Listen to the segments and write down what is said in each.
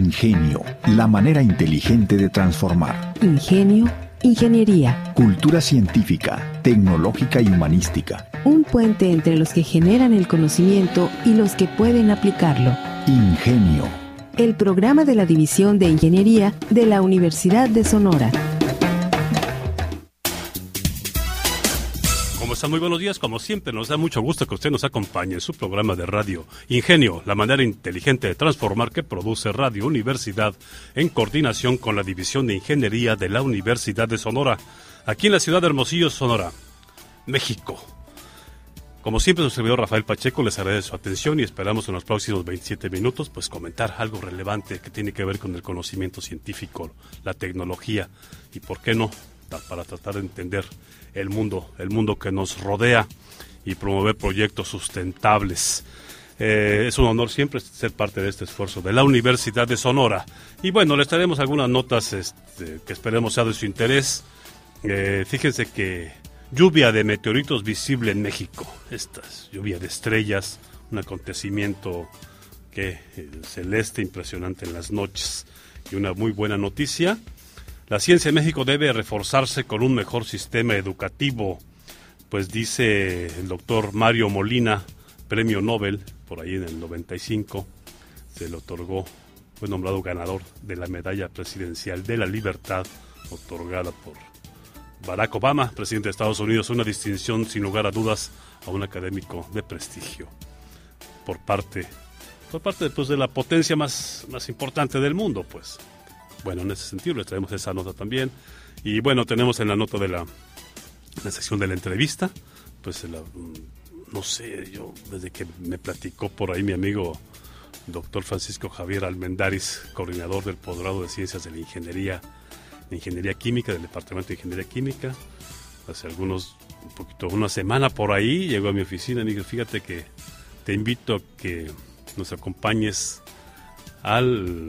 Ingenio, la manera inteligente de transformar. Ingenio, ingeniería. Cultura científica, tecnológica y humanística. Un puente entre los que generan el conocimiento y los que pueden aplicarlo. Ingenio. El programa de la División de Ingeniería de la Universidad de Sonora. ¿Cómo están? Muy buenos días. Como siempre, nos da mucho gusto que usted nos acompañe en su programa de radio Ingenio, la manera inteligente de transformar, que produce Radio Universidad en coordinación con la División de Ingeniería de la Universidad de Sonora, aquí en la ciudad de Hermosillo, Sonora, México. Como siempre, su servidor Rafael Pacheco les agradece su atención y esperamos en los próximos 27 minutos pues comentar algo relevante que tiene que ver con el conocimiento científico, la tecnología y, ¿por qué no?, para tratar de entender el mundo que nos rodea y promover proyectos sustentables. Es un honor siempre ser parte de este esfuerzo de la Universidad de Sonora. Y bueno, les traeremos algunas notas que esperemos sea de su interés. Fíjense que lluvia de meteoritos visible en México. Esta lluvia de estrellas, un acontecimiento celeste impresionante en las noches. Y una muy buena noticia: la ciencia en México debe reforzarse con un mejor sistema educativo, pues dice el doctor Mario Molina, premio Nobel, por ahí en el 95, se le otorgó, fue nombrado ganador de la Medalla Presidencial de la Libertad, otorgada por Barack Obama, presidente de Estados Unidos, una distinción sin lugar a dudas a un académico de prestigio, por parte pues, de la potencia más importante del mundo, pues. Bueno, en ese sentido les traemos esa nota también. Y bueno, tenemos en la nota de la sección de la entrevista, pues no sé, yo desde que me platicó por ahí mi amigo doctor Francisco Javier Almendaris, coordinador del posgrado de Ciencias de la Ingeniería Química, del Departamento de Ingeniería Química, hace una semana por ahí, llegó a mi oficina y me dijo: fíjate que te invito a que nos acompañes al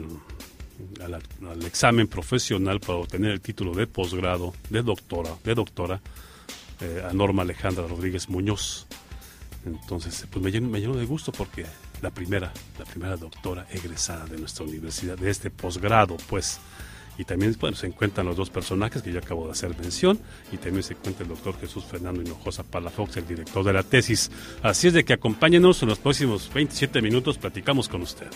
examen profesional para obtener el título de posgrado, de doctora, a Norma Alejandra Rodríguez Muñoz. Entonces, pues me llenó de gusto porque la primera doctora egresada de nuestra universidad, de este posgrado, pues. Y también, bueno, se encuentran los dos personajes que yo acabo de hacer mención, y también se encuentra el doctor Jesús Fernando Hinojosa Palafox, el director de la tesis. Así es de que acompáñenos en los próximos 27 minutos, platicamos con usted.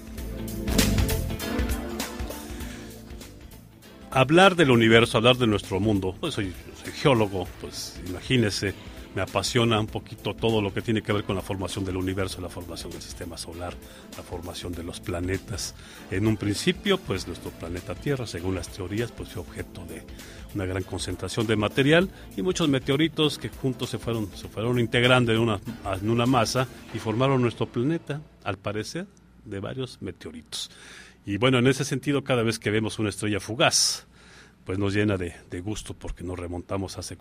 Hablar del universo, hablar de nuestro mundo, pues soy geólogo, pues imagínese, me apasiona un poquito todo lo que tiene que ver con la formación del universo, la formación del sistema solar, la formación de los planetas. En un principio, pues nuestro planeta Tierra, según las teorías, pues fue objeto de una gran concentración de material y muchos meteoritos que juntos se fueron integrando en una masa y formaron nuestro planeta, al parecer, de varios meteoritos. Y bueno, en ese sentido, cada vez que vemos una estrella fugaz, pues nos llena de gusto porque nos remontamos hace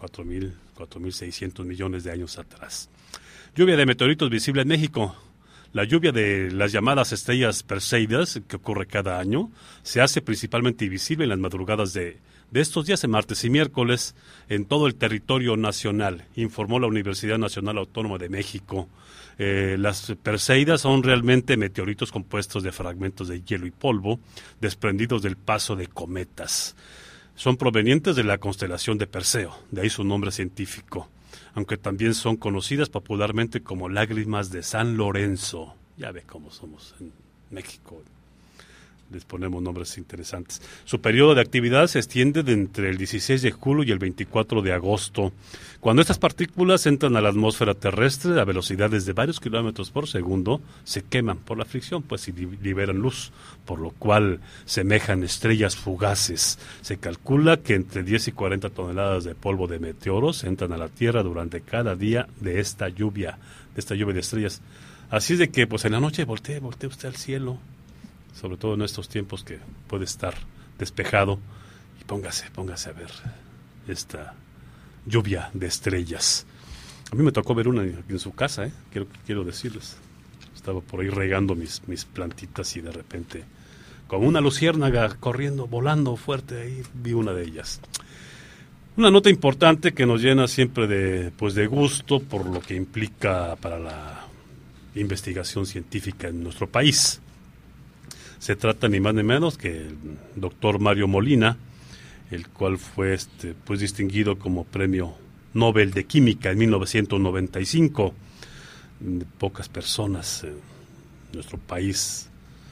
4.600 millones de años atrás. Lluvia de meteoritos visible en México. La lluvia de las llamadas estrellas Perseidas, que ocurre cada año, se hace principalmente visible en las madrugadas de estos días, de martes y miércoles, en todo el territorio nacional, informó la Universidad Nacional Autónoma de México. Las Perseidas son realmente meteoritos compuestos de fragmentos de hielo y polvo desprendidos del paso de cometas. Son provenientes de la constelación de Perseo, de ahí su nombre científico, aunque también son conocidas popularmente como lágrimas de San Lorenzo. Ya ve cómo somos en México. Les ponemos nombres interesantes. Su periodo de actividad se extiende de entre el 16 de julio y el 24 de agosto. Cuando estas partículas entran a la atmósfera terrestre a velocidades de varios kilómetros por segundo, se queman por la fricción, pues, y liberan luz, por lo cual semejan estrellas fugaces. Se calcula que entre 10 y 40 toneladas de polvo de meteoros entran a la Tierra durante cada día de esta lluvia de estrellas. Así es de que, pues, en la noche voltee usted al cielo, sobre todo en estos tiempos que puede estar despejado, y póngase a ver esta lluvia de estrellas. A mí me tocó ver una en su casa, quiero decirles. Estaba por ahí regando mis plantitas y de repente, como una luciérnaga corriendo, volando fuerte, ahí vi una de ellas. Una nota importante que nos llena siempre de gusto por lo que implica para la investigación científica en nuestro país. Se trata ni más ni menos que el doctor Mario Molina, el cual fue pues distinguido como Premio Nobel de Química en 1995. Pocas personas en nuestro país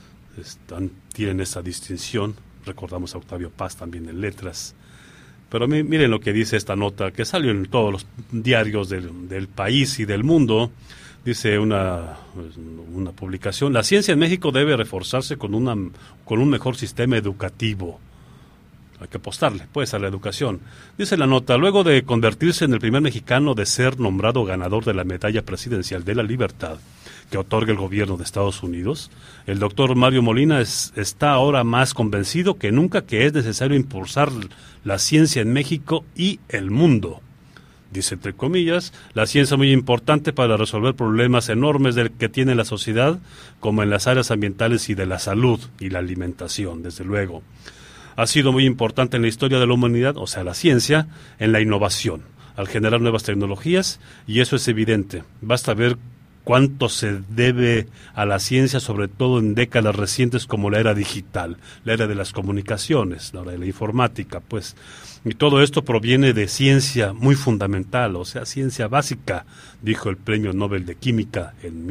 tienen esa distinción. Recordamos a Octavio Paz también en letras. Pero miren lo que dice esta nota, que salió en todos los diarios del país y del mundo. Dice una publicación: la ciencia en México debe reforzarse con un mejor sistema educativo. Hay que apostarle, pues, a la educación. Dice la nota: luego de convertirse en el primer mexicano de ser nombrado ganador de la Medalla Presidencial de la Libertad que otorga el gobierno de Estados Unidos, el doctor Mario Molina está ahora más convencido que nunca que es necesario impulsar la ciencia en México y el mundo. Dice entre comillas: la ciencia es muy importante para resolver problemas enormes que tiene la sociedad, como en las áreas ambientales y de la salud y la alimentación, desde luego. Ha sido muy importante en la historia de la humanidad, o sea, la ciencia, en la innovación, al generar nuevas tecnologías, y eso es evidente. Basta ver cuánto se debe a la ciencia, sobre todo en décadas recientes como la era digital, la era de las comunicaciones, la era de la informática, pues. Y todo esto proviene de ciencia muy fundamental, o sea, ciencia básica, dijo el Premio Nobel de Química en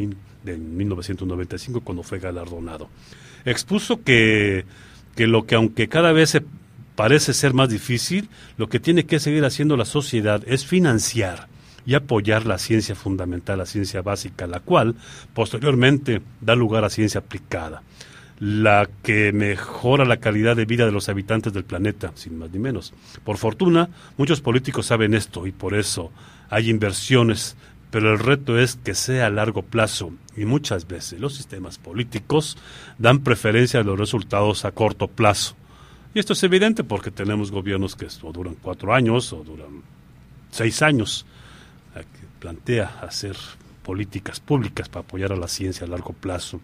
1995 cuando fue galardonado. Expuso que aunque cada vez se parece ser más difícil, lo que tiene que seguir haciendo la sociedad es financiar y apoyar la ciencia fundamental, la ciencia básica, la cual posteriormente da lugar a ciencia aplicada, la que mejora la calidad de vida de los habitantes del planeta, sin más ni menos. Por fortuna, muchos políticos saben esto y por eso hay inversiones, pero el reto es que sea a largo plazo, y muchas veces los sistemas políticos dan preferencia a los resultados a corto plazo. Y esto es evidente porque tenemos gobiernos que o duran 4 años o duran 6 años, que plantea hacer políticas públicas para apoyar a la ciencia a largo plazo.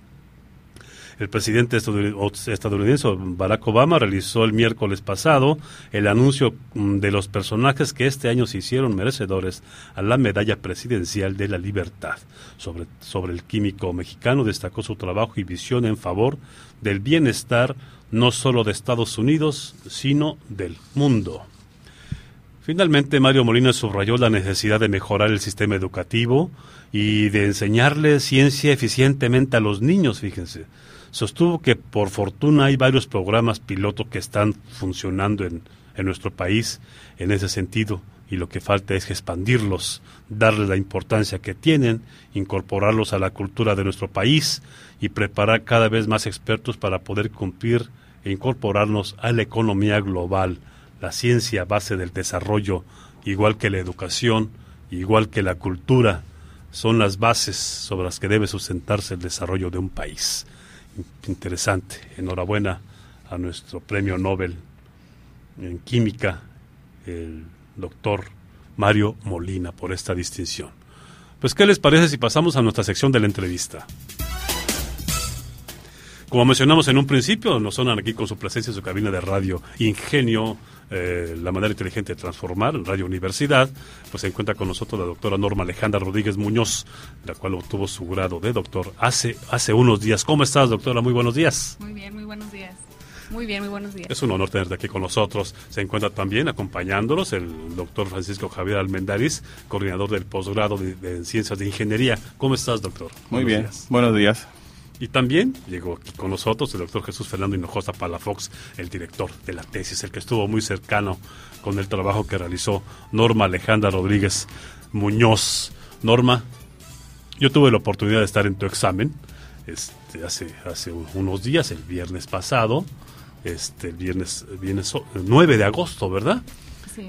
El presidente estadounidense Barack Obama realizó el miércoles pasado el anuncio de los personajes que este año se hicieron merecedores a la Medalla Presidencial de la Libertad. Sobre el químico mexicano destacó su trabajo y visión en favor del bienestar no solo de Estados Unidos, sino del mundo. Finalmente, Mario Molina subrayó la necesidad de mejorar el sistema educativo y de enseñarle ciencia eficientemente a los niños, fíjense. Sostuvo que por fortuna hay varios programas piloto que están funcionando en nuestro país en ese sentido, y lo que falta es expandirlos, darles la importancia que tienen, incorporarlos a la cultura de nuestro país y preparar cada vez más expertos para poder cumplir e incorporarnos a la economía global. La ciencia base del desarrollo, igual que la educación, igual que la cultura, son las bases sobre las que debe sustentarse el desarrollo de un país. Interesante. Enhorabuena a nuestro Premio Nobel en Química, el doctor Mario Molina, por esta distinción. Pues, ¿qué les parece si pasamos a nuestra sección de la entrevista? Como mencionamos en un principio, nos sonan aquí con su presencia en su cabina de radio Ingenio, la manera inteligente de transformar, Radio Universidad. Pues se encuentra con nosotros la doctora Norma Alejandra Rodríguez Muñoz, la cual obtuvo su grado de doctor hace unos días. ¿Cómo estás, doctora? Muy buenos días. Muy bien, muy buenos días. Muy bien, muy buenos días. Es un honor tenerte aquí con nosotros. Se encuentra también acompañándonos el doctor Francisco Javier Almendariz, coordinador del posgrado de Ciencias de Ingeniería. ¿Cómo estás, doctor? Muy bien, buenos días. Y también llegó aquí con nosotros el doctor Jesús Fernando Hinojosa Palafox, el director de la tesis, el que estuvo muy cercano con el trabajo que realizó Norma Alejandra Rodríguez Muñoz. Norma, yo tuve la oportunidad de estar en tu examen hace unos días, el viernes pasado, el viernes 9 de agosto, ¿verdad? Sí.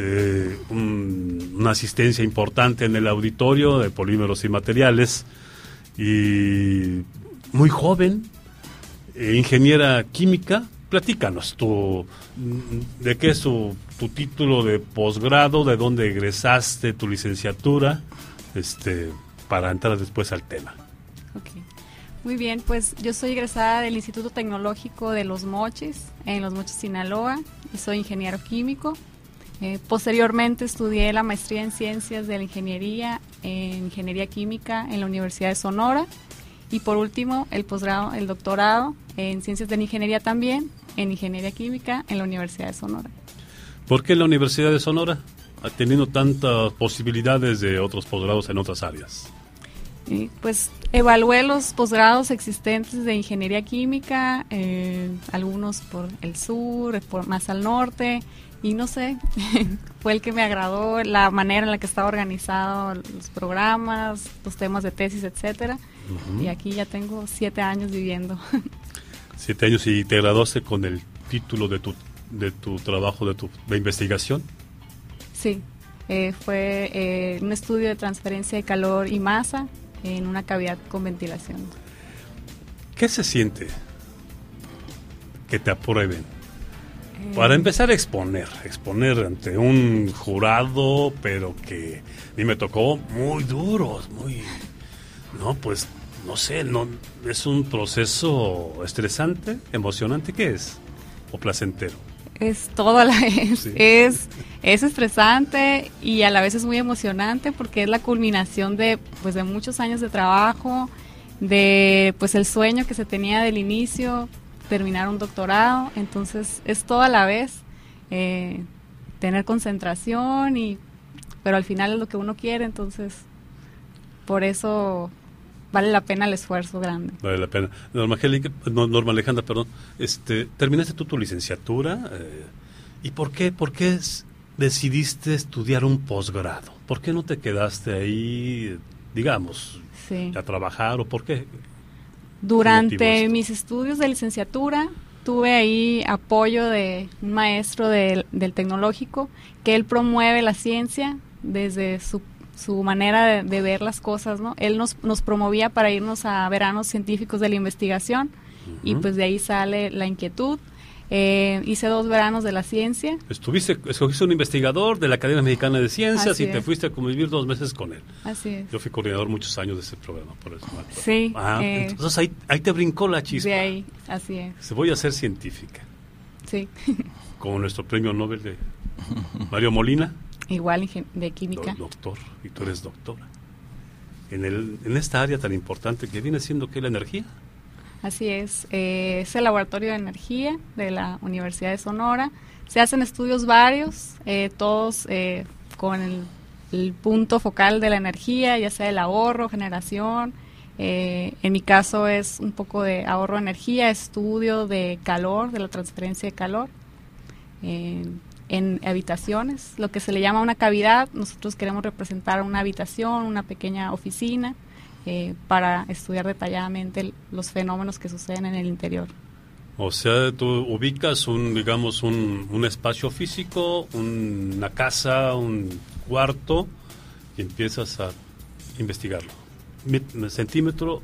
Una asistencia importante en el auditorio de polímeros y materiales, y muy joven, ingeniera química. Platícanos de qué es tu título de posgrado, de dónde egresaste, tu licenciatura, para entrar después al tema. Okay. Muy bien, pues yo soy egresada del Instituto Tecnológico de Los Mochis, en Los Mochis, Sinaloa, y soy ingeniero químico. Posteriormente estudié la maestría en Ciencias de la Ingeniería, en Ingeniería Química en la Universidad de Sonora, Y por último, el posgrado, el doctorado en Ciencias de la Ingeniería también, en Ingeniería Química en la Universidad de Sonora. ¿Por qué la Universidad de Sonora ha tenido tantas posibilidades de otros posgrados en otras áreas? Y pues evalué los posgrados existentes de Ingeniería Química, algunos por el sur, por más al norte, y no sé, fue el que me agradó, la manera en la que estaba organizado los programas, los temas de tesis, etcétera. Y aquí ya tengo 7 años viviendo. 7 años, y te graduaste con el título de tu trabajo, de investigación. Sí, fue un estudio de transferencia de calor y masa en una cavidad con ventilación. ¿Qué se siente que te aprueben? Para empezar a exponer ante un jurado, pero que a mí me tocó muy duros, pues no sé, es un proceso estresante, emocionante, ¿qué es? ¿O placentero? Es todo a la vez, sí. es estresante y a la vez es muy emocionante porque es la culminación de muchos años de trabajo, de pues el sueño que se tenía del inicio, terminar un doctorado, entonces es todo a la vez, tener concentración, pero al final es lo que uno quiere, entonces por eso vale la pena el esfuerzo grande. Vale la pena. Norma Alejandra, perdón, terminaste tú tu licenciatura, ¿y por qué decidiste estudiar un posgrado? ¿Por qué no te quedaste ahí, digamos, sí, a trabajar, o por qué? Durante mis estudios de licenciatura tuve ahí apoyo de un maestro del tecnológico, que él promueve la ciencia desde su manera de ver las cosas, ¿no? Él nos promovía para irnos a veranos científicos de la investigación, y pues de ahí sale la inquietud. Hice 2 veranos de la ciencia. Escogiste un investigador de la Academia Mexicana de Ciencias. Así y te fuiste a convivir 2 meses con él. Así es. Yo fui coordinador muchos años de ese programa, por eso. Sí. Entonces ahí te brincó la chispa. De ahí, así es. Voy a ser científica. Sí. Como nuestro premio Nobel de Mario Molina. Igual de química. Doctor, y tú eres doctora. En esta área tan importante que viene siendo, ¿qué? La energía. Así es el Laboratorio de Energía de la Universidad de Sonora. Se hacen estudios varios, todos con el punto focal de la energía, ya sea el ahorro, generación. En mi caso es un poco de ahorro de energía, estudio de calor, de la transferencia de calor en habitaciones, lo que se le llama una cavidad. Nosotros queremos representar una habitación, una pequeña oficina, para estudiar detalladamente los fenómenos que suceden en el interior. O sea, tú ubicas un espacio físico, una casa, un cuarto, y empiezas a investigarlo. Centímetro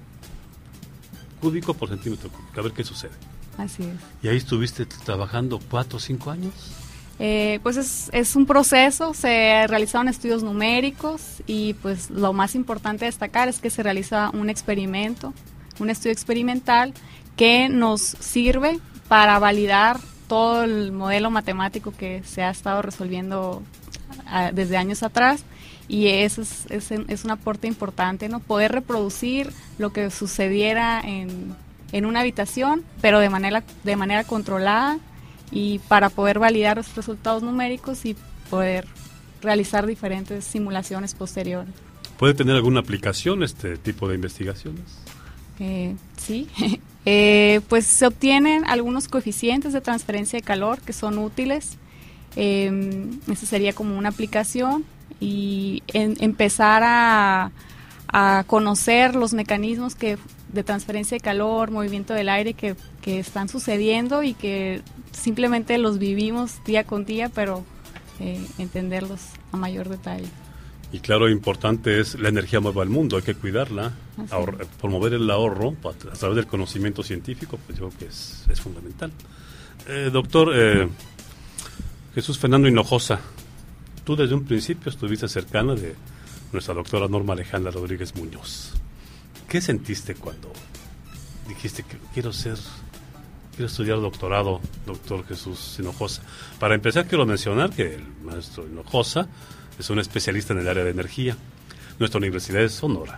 cúbico por centímetro cúbico, a ver qué sucede. Así es. ¿Y ahí estuviste trabajando 4 o 5 años? Pues es un proceso, se realizaron estudios numéricos, y pues lo más importante de destacar es que se realiza un estudio experimental que nos sirve para validar todo el modelo matemático que se ha estado resolviendo desde años atrás, y eso es un aporte importante, ¿no? Poder reproducir lo que sucediera en una habitación, pero de manera controlada, y para poder validar los resultados numéricos y poder realizar diferentes simulaciones posteriores. ¿Puede tener alguna aplicación este tipo de investigaciones? Sí, pues se obtienen algunos coeficientes de transferencia de calor que son útiles. Esa sería como una aplicación, y empezar a conocer los mecanismos de transferencia de calor, movimiento del aire que están sucediendo y que simplemente los vivimos día con día, pero entenderlos a mayor detalle. Y claro, importante es, la energía mueve al mundo, hay que cuidarla, promover el ahorro a través del conocimiento científico, pues yo creo que es fundamental. Doctor Jesús Fernando Hinojosa, tú desde un principio estuviste cercana de nuestra doctora Norma Alejandra Rodríguez Muñoz. ¿Qué sentiste cuando dijiste que quiero estudiar doctorado, doctor Jesús Hinojosa? Para empezar, quiero mencionar que el maestro Hinojosa es un especialista en el área de energía. Nuestra universidad es Sonora,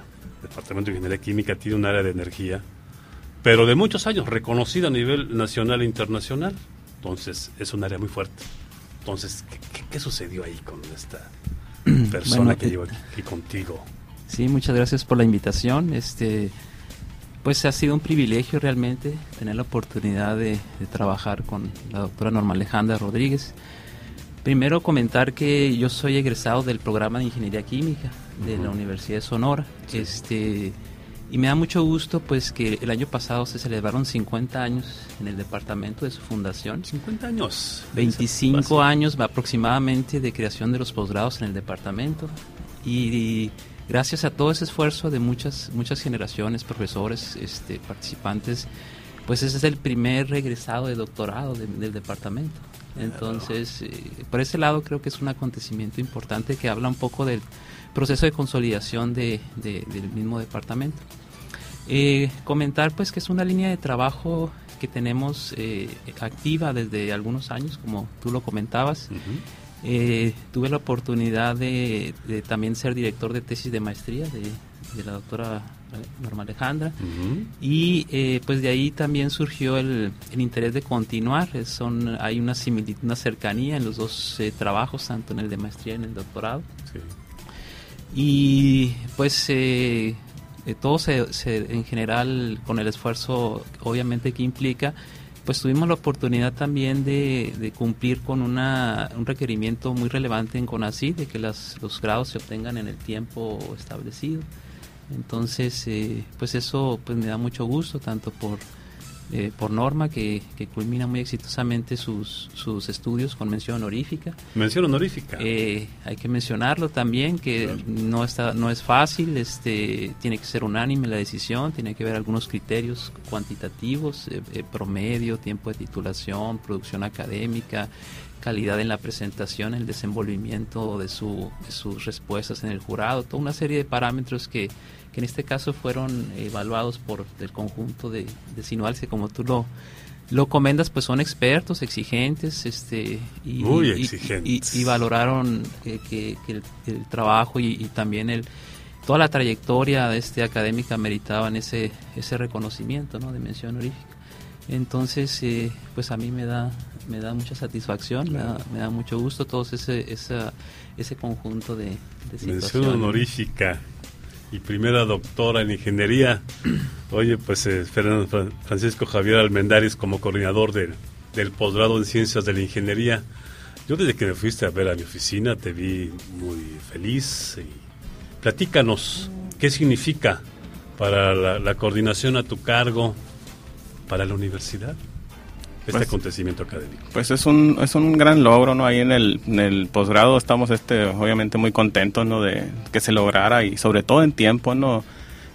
Departamento de Ingeniería Química tiene un área de energía, pero de muchos años, reconocida a nivel nacional e internacional. Entonces, es un área muy fuerte. Entonces, ¿qué sucedió ahí con esta persona que lleva aquí contigo? Sí, muchas gracias por la invitación. Pues ha sido un privilegio realmente tener la oportunidad de trabajar con la doctora Norma Alejandra Rodríguez. Primero comentar que yo soy egresado del programa de Ingeniería Química de la Universidad de Sonora. Sí. Y me da mucho gusto pues que el año pasado se celebraron 50 años en el departamento de su fundación. 50 años. 25 años aproximadamente de creación de los posgrados en el departamento. Y gracias a todo ese esfuerzo de muchas generaciones, profesores, participantes, pues ese es el primer regresado de doctorado del departamento. Entonces, por ese lado creo que es un acontecimiento importante que habla un poco del proceso de consolidación del mismo departamento. Comentar pues que es una línea de trabajo que tenemos activa desde algunos años, como tú lo comentabas. Tuve la oportunidad de también ser director de tesis de maestría de la doctora Norma Alejandra, y pues de ahí también surgió el interés de continuar. Hay una similitud, una cercanía en los dos trabajos, tanto en el de maestría y en el doctorado. Sí. Y pues todo en general, con el esfuerzo obviamente que implica, pues tuvimos la oportunidad también de cumplir con un requerimiento muy relevante en CONACYT, de que los grados se obtengan en el tiempo establecido. Entonces, pues eso pues me da mucho gusto, tanto por Norma, que culmina muy exitosamente sus estudios con mención honorífica. Mención honorífica. Hay que mencionarlo también, que claro, no es fácil, tiene que ser unánime la decisión, tiene que haber algunos criterios cuantitativos, promedio, tiempo de titulación, producción académica, calidad en la presentación, el desenvolvimiento de sus respuestas en el jurado, toda una serie de parámetros que en este caso fueron evaluados por el conjunto de Sinuals, que como tú lo comentas, pues son expertos, exigentes, muy exigentes, y valoraron que el trabajo y también toda la trayectoria académica meritaban ese reconocimiento, ¿no?, de mención honorífica. Entonces, pues a mí me da mucha satisfacción, claro, me da mucho gusto todo ese conjunto de situaciones. Mención honorífica y primera doctora en ingeniería. Oye, pues Francisco Javier Almendaris, como coordinador del posgrado en Ciencias de la Ingeniería. Yo desde que me fuiste a ver a mi oficina te vi muy feliz. Y platícanos, ¿qué significa para la coordinación a tu cargo para la universidad este acontecimiento académico? Pues es un gran logro, ¿no? Ahí en el posgrado estamos obviamente muy contentos, ¿no?, de que se lograra, y sobre todo en tiempo, ¿no?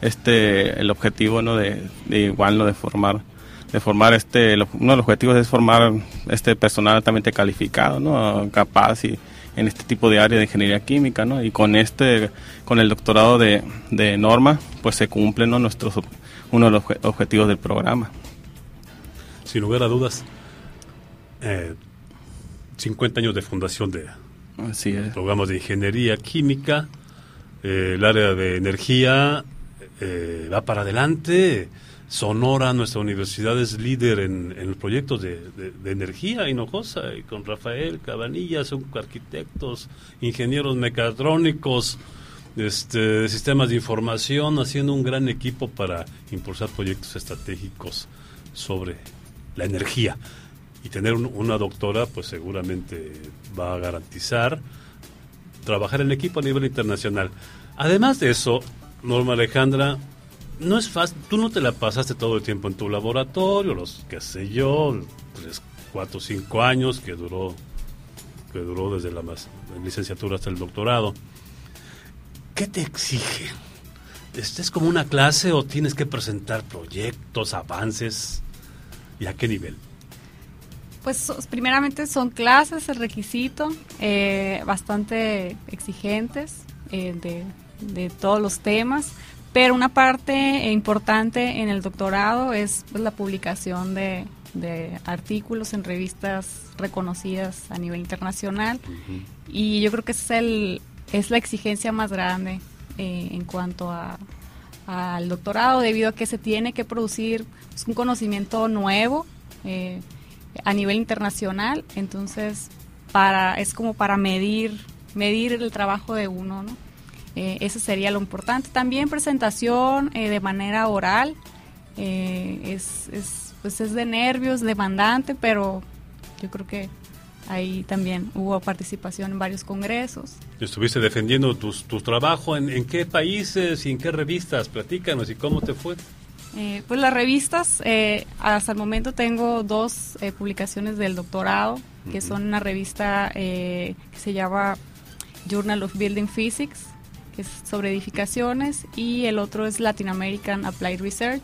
El objetivo, ¿no?, de igual, ¿no?, de formar uno de los objetivos es formar personal altamente calificado, ¿no?, capaz y en este tipo de área de ingeniería química, ¿no? Y con el doctorado de Norma, pues se cumplen, ¿no?, uno de los objetivos del programa. Sin lugar a dudas, 50 años de fundación de programas de ingeniería química, el área de energía va para adelante. Sonora, nuestra universidad es líder en los proyectos de energía Hinojosa, y con Rafael Cabanilla, son arquitectos, ingenieros mecatrónicos, sistemas de información, haciendo un gran equipo para impulsar proyectos estratégicos sobre la energía. Y tener una doctora pues seguramente va a garantizar trabajar en equipo a nivel internacional. Además de eso, Norma Alejandra, no es fácil, tú no te la pasaste todo el tiempo en tu laboratorio, 3, 4, 5 años que duró desde la licenciatura hasta el doctorado. ¿Qué te exige? ¿Es como una clase o tienes que presentar proyectos, avances? ¿Y a qué nivel? Pues primeramente son clases, el requisito, bastante exigentes de todos los temas, pero una parte importante en el doctorado es pues, la publicación de artículos en revistas reconocidas a nivel internacional. Uh-huh. Y yo creo que es la exigencia más grande en cuanto a al doctorado, debido a que se tiene que producir un conocimiento nuevo a nivel internacional. Entonces es como para medir el trabajo de uno, ¿no? Eso sería lo importante. También presentación de manera oral, es de nervios, demandante, pero yo creo que ahí también hubo participación en varios congresos. ¿Estuviste defendiendo tu trabajo en qué países y en qué revistas? Platícanos, ¿y cómo te fue? Pues las revistas, hasta el momento tengo 2 publicaciones del doctorado, que son una revista que se llama Journal of Building Physics, que es sobre edificaciones, y el otro es Latin American Applied Research.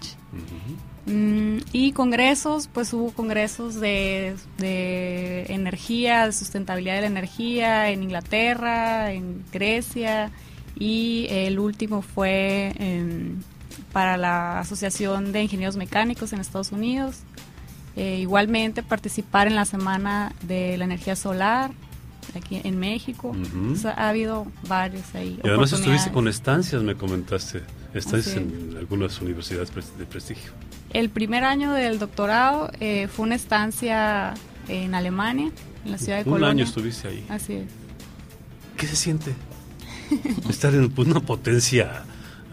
Y congresos, pues hubo congresos de energía, de sustentabilidad de la energía en Inglaterra, en Grecia, y el último fue para la Asociación de Ingenieros Mecánicos en Estados Unidos. Igualmente participar en la Semana de la Energía Solar aquí en México. O sea, ha habido varios ahí. Y además estuviste con estancias, me comentaste, estancias en algunas universidades de prestigio. El primer año del doctorado fue una estancia en Alemania, en la ciudad de Colonia. Un año estuviste ahí. Así es. ¿Qué se siente? Estar en una potencia,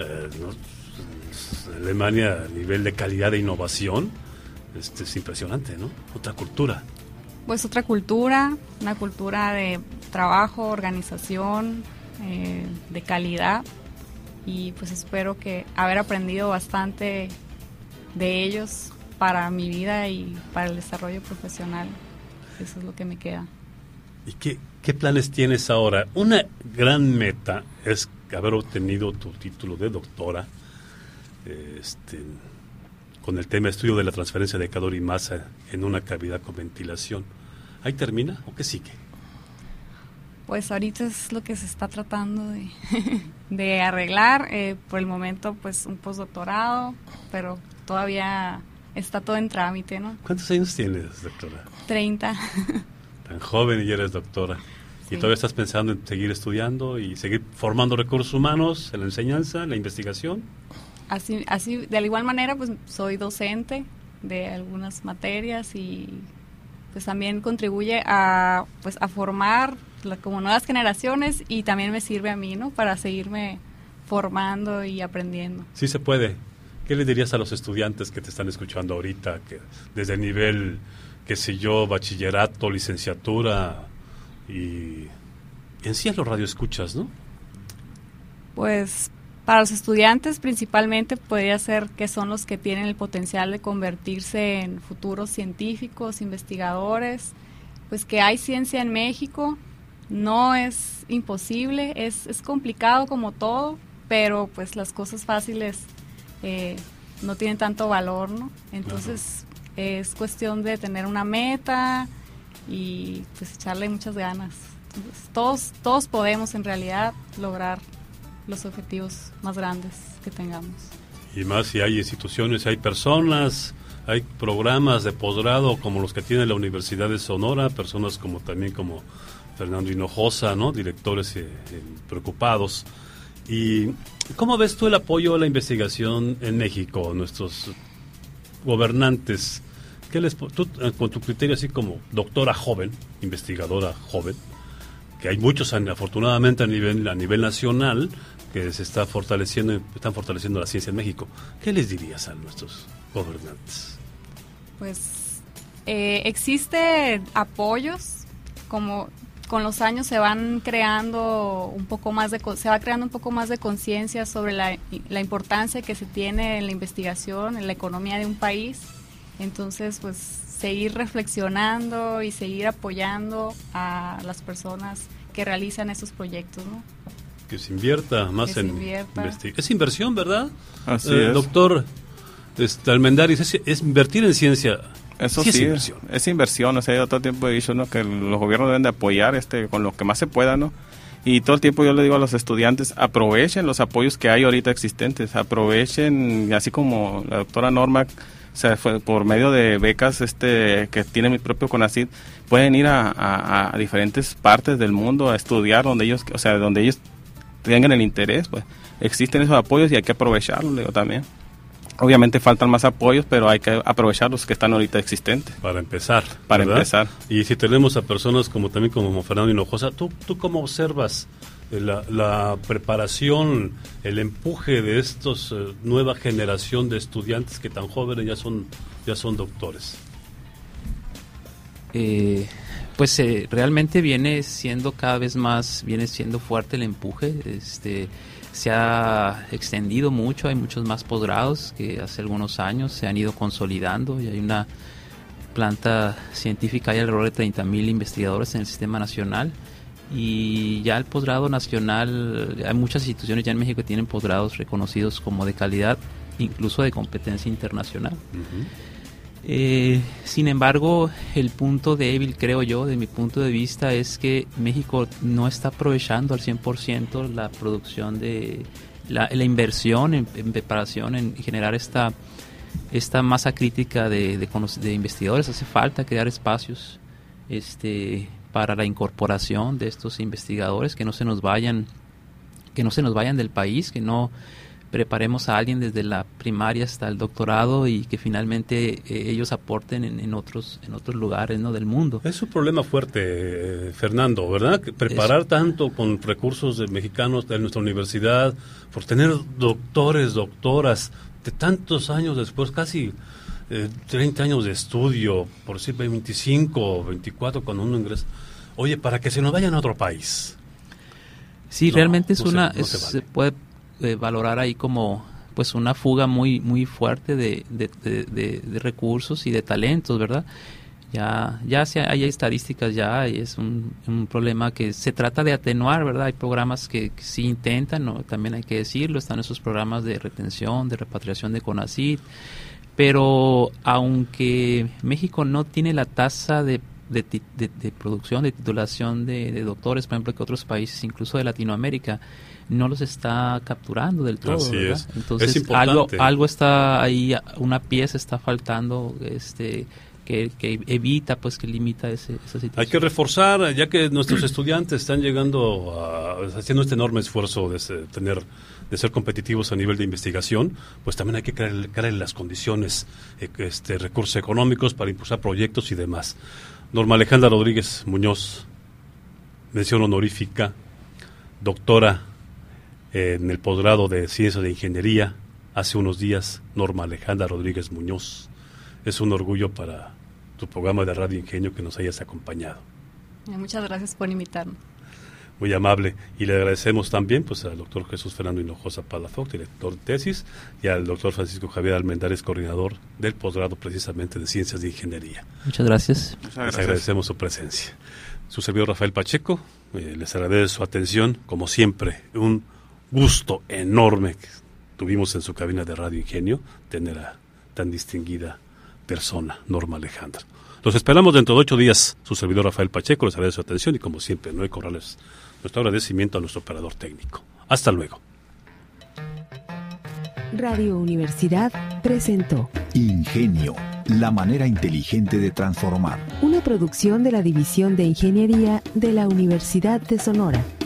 Alemania, a nivel de calidad de innovación, es impresionante, ¿no? Otra cultura. Pues otra cultura, una cultura de trabajo, organización, de calidad, y pues espero que haber aprendido bastante de ellos para mi vida y para el desarrollo profesional. Eso es lo que me queda. ¿Y qué planes tienes ahora? Una gran meta es haber obtenido tu título de doctora con el tema estudio de la transferencia de calor y masa en una cavidad con ventilación. ¿Ahí termina o qué sigue? Pues ahorita es lo que se está tratando de arreglar. Por el momento, pues un postdoctorado, pero todavía está todo en trámite, ¿no? ¿Cuántos años tienes, doctora? 30. Tan joven y ya eres doctora. Sí. ¿Y todavía estás pensando en seguir estudiando y seguir formando recursos humanos en la enseñanza, en la investigación? Así, de la igual manera, pues soy docente de algunas materias y pues también contribuye a formar como nuevas generaciones, y también me sirve a mí, ¿no? Para seguirme formando y aprendiendo. Sí se puede. ¿Qué le dirías a los estudiantes que te están escuchando ahorita, que desde el nivel, qué sé yo, bachillerato, licenciatura y en sí en los radioescuchas, ¿no? Pues para los estudiantes principalmente podría ser que son los que tienen el potencial de convertirse en futuros científicos, investigadores, pues que hay ciencia en México, no es imposible, es complicado como todo, pero pues las cosas fáciles no tienen tanto valor, ¿no? Entonces es cuestión de tener una meta y pues echarle muchas ganas. Entonces, todos podemos en realidad lograr los objetivos más grandes que tengamos. Y más si hay instituciones, hay personas, hay programas de posgrado como los que tiene la Universidad de Sonora, personas como Fernando Hinojosa, ¿no? Directores preocupados. ¿Y cómo ves tú el apoyo a la investigación en México, nuestros gobernantes? Tú, con tu criterio así como doctora joven, investigadora joven, que hay muchos afortunadamente a nivel nacional que están fortaleciendo la ciencia en México, ¿qué les dirías a nuestros gobernantes? Pues existe apoyos, como con los años se va creando un poco más de conciencia sobre la importancia que se tiene en la investigación, en la economía de un país. Entonces, pues seguir reflexionando y seguir apoyando a las personas que realizan esos proyectos, ¿no? Que se invierta más en investigación. Es inversión, ¿verdad? Así es. Doctor Almendaris, es invertir en ciencia. Eso sí, es inversión. O sea, yo todo el tiempo he dicho, ¿no?, que los gobiernos deben de apoyar con lo que más se pueda, ¿no? Y todo el tiempo yo le digo a los estudiantes, aprovechen los apoyos que hay ahorita existentes, aprovechen, así como la doctora Norma, o sea, por medio de becas que tiene mi propio CONACYT, pueden ir a diferentes partes del mundo a estudiar donde ellos tengan el interés, pues existen esos apoyos y hay que aprovecharlos, digo, también. Obviamente faltan más apoyos, pero hay que aprovechar los que están ahorita existentes. Para empezar. Para ¿verdad? empezar. Y si tenemos a personas como Fernando Hinojosa, ¿tú cómo observas la preparación, el empuje de estos nueva generación de estudiantes que tan jóvenes ya son doctores? Realmente viene siendo fuerte el empuje. Se ha extendido mucho, hay muchos más posgrados que hace algunos años se han ido consolidando y hay una planta científica, hay alrededor de 30,000 investigadores en el sistema nacional, y ya el posgrado nacional, hay muchas instituciones ya en México que tienen posgrados reconocidos como de calidad, incluso de competencia internacional. Uh-huh. Sin embargo, el punto débil, creo yo, de mi punto de vista, es que México no está aprovechando al 100% la producción de la inversión en preparación, en generar esta masa crítica de investigadores. Hace falta crear espacios para la incorporación de estos investigadores, que no se nos vayan del país, que no preparemos a alguien desde la primaria hasta el doctorado y que finalmente ellos aporten en otros lugares, ¿no?, del mundo. Es un problema fuerte, Fernando, ¿verdad? Preparar tanto con recursos mexicanos de nuestra universidad, por tener doctores, doctoras, de tantos años después, casi 30 años de estudio, por decir 25 o 24 cuando uno ingresa. Oye, para que se nos vayan a otro país. Sí, realmente se puede valorar ahí como pues una fuga muy fuerte de recursos y de talentos, ¿verdad? Ya hay estadísticas, ya es un problema que se trata de atenuar, ¿verdad? Hay programas que sí intentan, ¿no? También hay que decirlo, están esos programas de retención, de repatriación de CONACYT, pero aunque México no tiene la tasa de producción, de titulación de doctores, por ejemplo, que otros países, incluso de Latinoamérica, no los está capturando del todo. Así ¿verdad? es. Entonces, es algo está ahí, una pieza está faltando, que evita, pues, que limita esa situación. Hay que reforzar, ya que nuestros estudiantes están haciendo este enorme esfuerzo de ser competitivos a nivel de investigación, pues también hay que crear las condiciones, recursos económicos para impulsar proyectos y demás. Norma Alejandra Rodríguez Muñoz, mención honorífica, doctora en el posgrado de Ciencias de Ingeniería, hace unos días. Norma Alejandra Rodríguez Muñoz, es un orgullo para tu programa de Radio Ingenio que nos hayas acompañado. Muchas gracias por invitarme. Muy amable, y le agradecemos también pues al doctor Jesús Fernando Hinojosa Palafox, director de tesis, y al doctor Francisco Javier Almendares, coordinador del posgrado precisamente de Ciencias de Ingeniería. Muchas gracias. Les agradecemos su presencia. Su servidor Rafael Pacheco, les agradece su atención, como siempre, un gusto enorme que tuvimos en su cabina de Radio Ingenio tener a tan distinguida persona, Norma Alejandra. Los esperamos dentro de 8 días. Su servidor Rafael Pacheco les agradece su atención y, como siempre, no hay que corrales nuestro agradecimiento a nuestro operador técnico. Hasta luego. Radio Universidad presentó Ingenio, la manera inteligente de transformar. Una producción de la División de Ingeniería de la Universidad de Sonora.